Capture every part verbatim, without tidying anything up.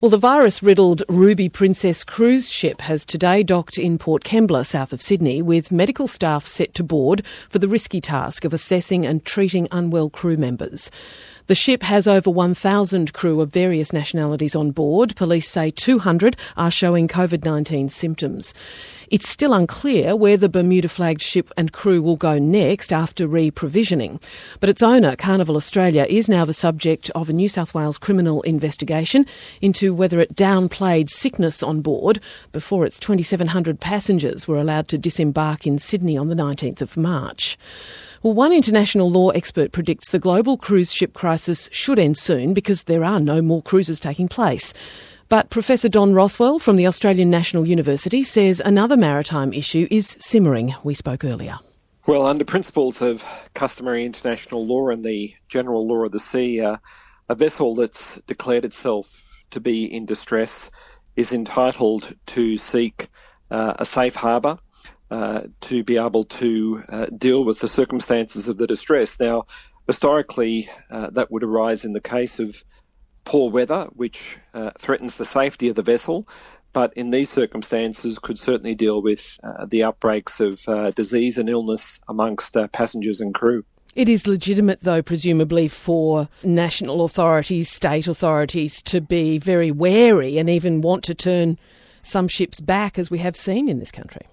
Well, the virus-riddled Ruby Princess cruise ship has today docked in Port Kembla, south of Sydney, with medical staff set to board for the risky task of assessing and treating unwell crew members. The ship has over one thousand crew of various nationalities on board. Police say two hundred are showing covid nineteen symptoms. It's still unclear where the Bermuda-flagged ship and crew will go next after re-provisioning. But its owner, Carnival Australia, is now the subject of a New South Wales criminal investigation into whether it downplayed sickness on board before its twenty-seven hundred passengers were allowed to disembark in Sydney on the nineteenth of March. Well, one international law expert predicts the global cruise ship crisis should end soon because there are no more cruises taking place. But Professor Don Rothwell from the Australian National University says another maritime issue is simmering. We spoke earlier. Well, under principles of customary international law and the general law of the sea, uh, a vessel that's declared itself to be in distress is entitled to seek uh, a safe harbour uh, to be able to uh, deal with the circumstances of the distress. Now, historically, uh, that would arise in the case of poor weather, which uh, threatens the safety of the vessel, but in these circumstances could certainly deal with uh, the outbreaks of uh, disease and illness amongst uh, passengers and crew. It is legitimate, though, presumably, for national authorities, state authorities, to be very wary and even want to turn some ships back, as we have seen in this country.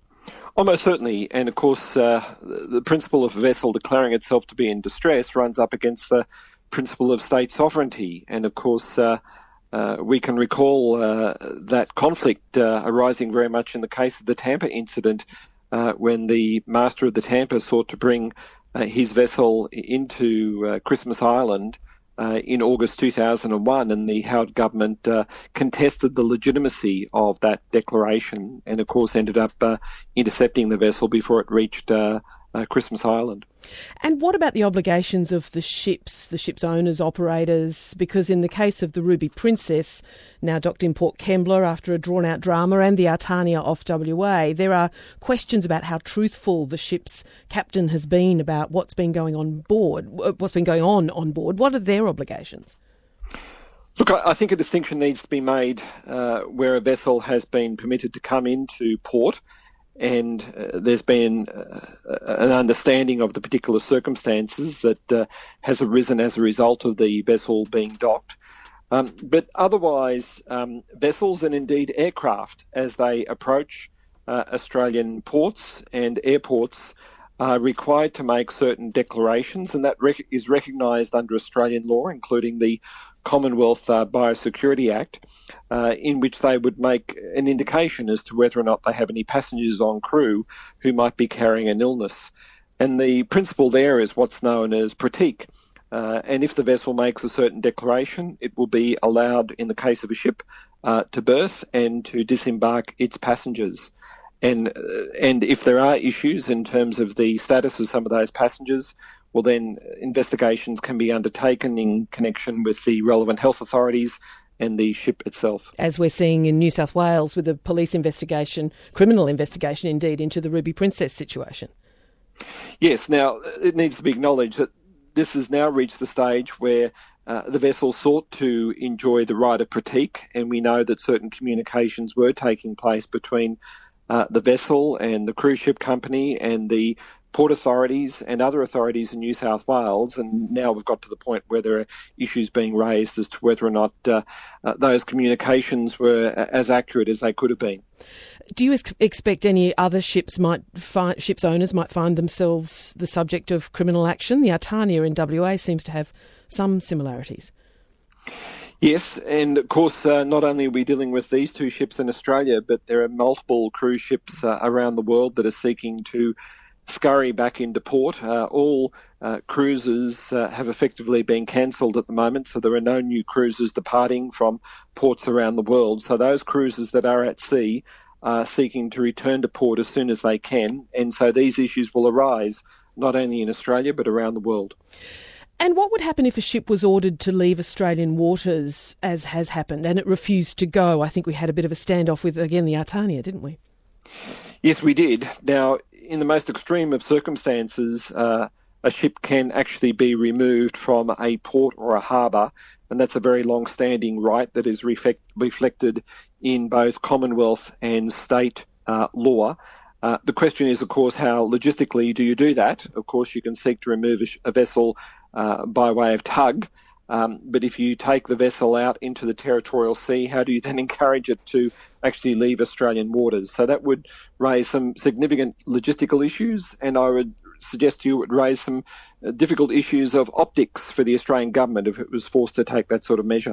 Almost certainly, and of course uh, the principle of a vessel declaring itself to be in distress runs up against the principle of state sovereignty, and of course uh, uh, we can recall uh, that conflict uh, arising very much in the case of the Tampa incident uh, when the master of the Tampa sought to bring uh, his vessel into uh, Christmas Island uh, in August two thousand one, and the Howard government uh, contested the legitimacy of that declaration and of course ended up uh, intercepting the vessel before it reached uh, uh, Christmas Island. And what about the obligations of the ships, the ship's owners, operators? Because in the case of the Ruby Princess, now docked in Port Kembla after a drawn-out drama, and the Artania off W A, there are questions about how truthful the ship's captain has been about what's been going on board, what's been going on on board. What are their obligations? Look, I think a distinction needs to be made uh, where a vessel has been permitted to come into port and uh, there's been uh, an understanding of the particular circumstances that uh, has arisen as a result of the vessel being docked. Um, but otherwise, um, vessels and indeed aircraft, as they approach uh, Australian ports and airports, are required to make certain declarations, and that rec- is recognised under Australian law, including the Commonwealth uh, Biosecurity Act, uh, in which they would make an indication as to whether or not they have any passengers on crew who might be carrying an illness. And the principle there is what's known as pratique. Uh, and if the vessel makes a certain declaration, it will be allowed, in the case of a ship, uh, to berth and to disembark its passengers. And uh, and if there are issues in terms of the status of some of those passengers, well then investigations can be undertaken in connection with the relevant health authorities and the ship itself. As we're seeing in New South Wales with a police investigation, criminal investigation indeed, into the Ruby Princess situation. Yes, now it needs to be acknowledged that this has now reached the stage where uh, the vessel sought to enjoy the right of pratique, and we know that certain communications were taking place between Uh, the vessel and the cruise ship company and the port authorities and other authorities in New South Wales, and now we've got to the point where there are issues being raised as to whether or not uh, uh, those communications were as accurate as they could have been. Do you ex- expect any other ships might fi- ships owners might find themselves the subject of criminal action? The Artania in W A seems to have some similarities. Yes, and of course, uh, not only are we dealing with these two ships in Australia, but there are multiple cruise ships uh, around the world that are seeking to scurry back into port. Uh, all uh, cruises uh, have effectively been cancelled at the moment, so there are no new cruises departing from ports around the world. So those cruises that are at sea are seeking to return to port as soon as they can, and so these issues will arise not only in Australia but around the world. And what would happen if a ship was ordered to leave Australian waters, as has happened, and it refused to go? I think we had a bit of a standoff with, again, the Artania, didn't we? Yes, we did. Now, in the most extreme of circumstances, uh, a ship can actually be removed from a port or a harbour, and that's a very long-standing right that is reflect, reflected in both Commonwealth and state uh, law. Uh, the question is, of course, how logistically do you do that? Of course, you can seek to remove a, sh- a vessel uh, by way of tug, um, but if you take the vessel out into the territorial sea, how do you then encourage it to actually leave Australian waters? So that would raise some significant logistical issues, and I would suggest to you it would raise some uh, difficult issues of optics for the Australian government if it was forced to take that sort of measure.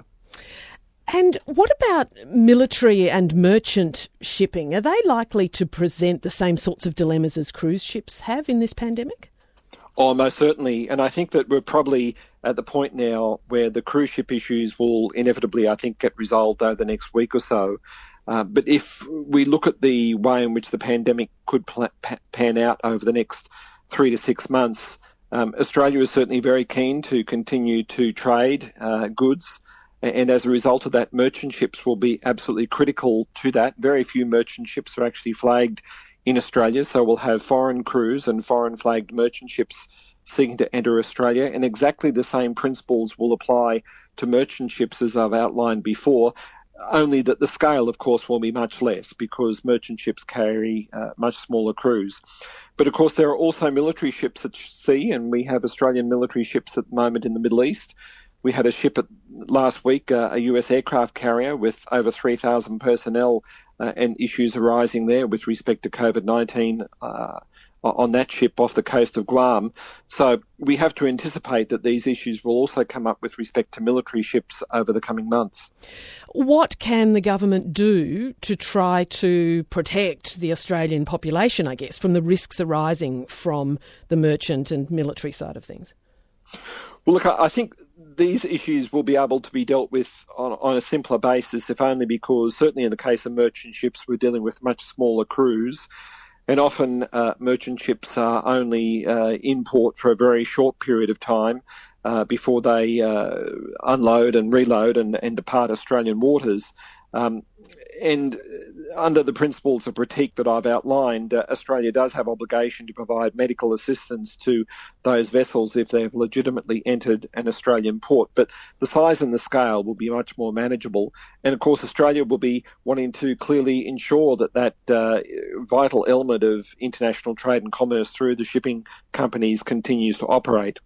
And what about military and merchant shipping? Are they likely to present the same sorts of dilemmas as cruise ships have in this pandemic? Oh, most certainly. And I think that we're probably at the point now where the cruise ship issues will inevitably, I think, get resolved over the next week or so. Uh, but if we look at the way in which the pandemic could pl- pan out over the next three to six months, um, Australia is certainly very keen to continue to trade uh, goods. And as a result of that, merchant ships will be absolutely critical to that. Very few merchant ships are actually flagged in Australia, so we'll have foreign crews and foreign flagged merchant ships seeking to enter Australia, and exactly the same principles will apply to merchant ships as I've outlined before, only that the scale, of course, will be much less because merchant ships carry uh, much smaller crews. But, of course, there are also military ships at sea, and we have Australian military ships at the moment in the Middle East. We had a ship at, last week, uh, a U S aircraft carrier with over three thousand personnel uh, and issues arising there with respect to COVID nineteen uh, on that ship off the coast of Guam. So we have to anticipate that these issues will also come up with respect to military ships over the coming months. What can the government do to try to protect the Australian population, I guess, from the risks arising from the merchant and military side of things? Well, look, I think these issues will be able to be dealt with on, on a simpler basis, if only because, certainly in the case of merchant ships, we're dealing with much smaller crews. And often uh, merchant ships are only uh, in port for a very short period of time uh, before they uh, unload and reload and, and depart Australian waters. Um, and under the principles of critique that I've outlined, uh, Australia does have obligation to provide medical assistance to those vessels if they've legitimately entered an Australian port. But the size and the scale will be much more manageable. And of course, Australia will be wanting to clearly ensure that that uh, vital element of international trade and commerce through the shipping companies continues to operate.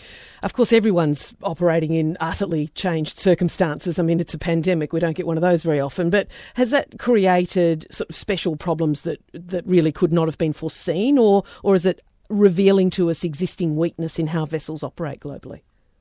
Of course, everyone's operating in utterly changed circumstances. I mean, it's a pandemic. We don't get one of those very often. But has that created sort of special problems that, that really could not have been foreseen? Or, or is it revealing to us existing weakness in how vessels operate globally?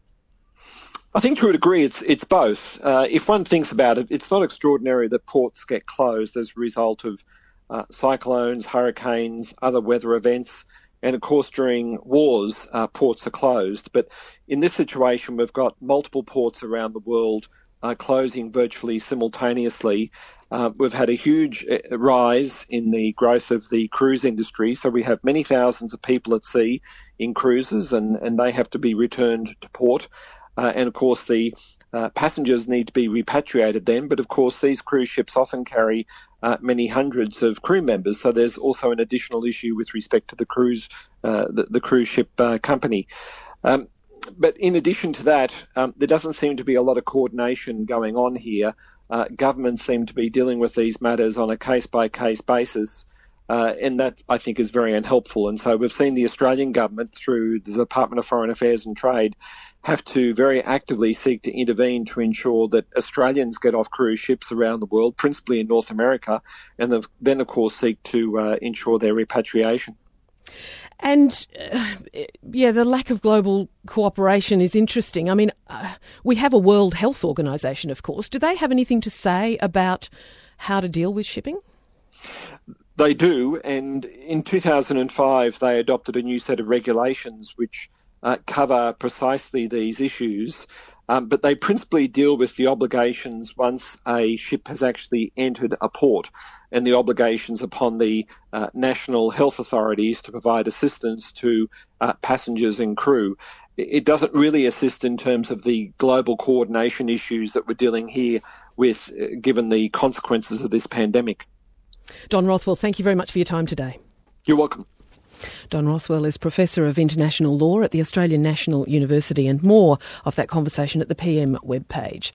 I think to a degree it's it's both. Uh, if one thinks about it, it's not extraordinary that ports get closed as a result of uh, cyclones, hurricanes, other weather events. And of course, during wars, uh, ports are closed. But in this situation, we've got multiple ports around the world uh, closing virtually simultaneously. Uh, we've had a huge rise in the growth of the cruise industry. So we have many thousands of people at sea in cruises, and, and they have to be returned to port. Uh, and of course, the uh, passengers need to be repatriated then. But of course, these cruise ships often carry Uh, many hundreds of crew members, so there's also an additional issue with respect to the cruise, uh, the, the cruise ship uh, company. Um, but in addition to that, um, there doesn't seem to be a lot of coordination going on here. Uh, governments seem to be dealing with these matters on a case-by-case basis, uh, and that, I think, is very unhelpful. And so we've seen the Australian government, through the Department of Foreign Affairs and Trade, have to very actively seek to intervene to ensure that Australians get off cruise ships around the world, principally in North America, and then, of course, seek to uh, ensure their repatriation. And, uh, yeah, the lack of global cooperation is interesting. I mean, uh, we have a World Health Organisation, of course. Do they have anything to say about how to deal with shipping? They do, and in two thousand five they adopted a new set of regulations which uh, cover precisely these issues, um, but they principally deal with the obligations once a ship has actually entered a port, and the obligations upon the uh, national health authorities to provide assistance to uh, passengers and crew. It doesn't really assist in terms of the global coordination issues that we're dealing here with, uh, given the consequences of this pandemic. Don Rothwell, thank you very much for your time today. You're welcome. Don Rothwell is Professor of International Law at the Australian National University, and more of that conversation at the P M webpage.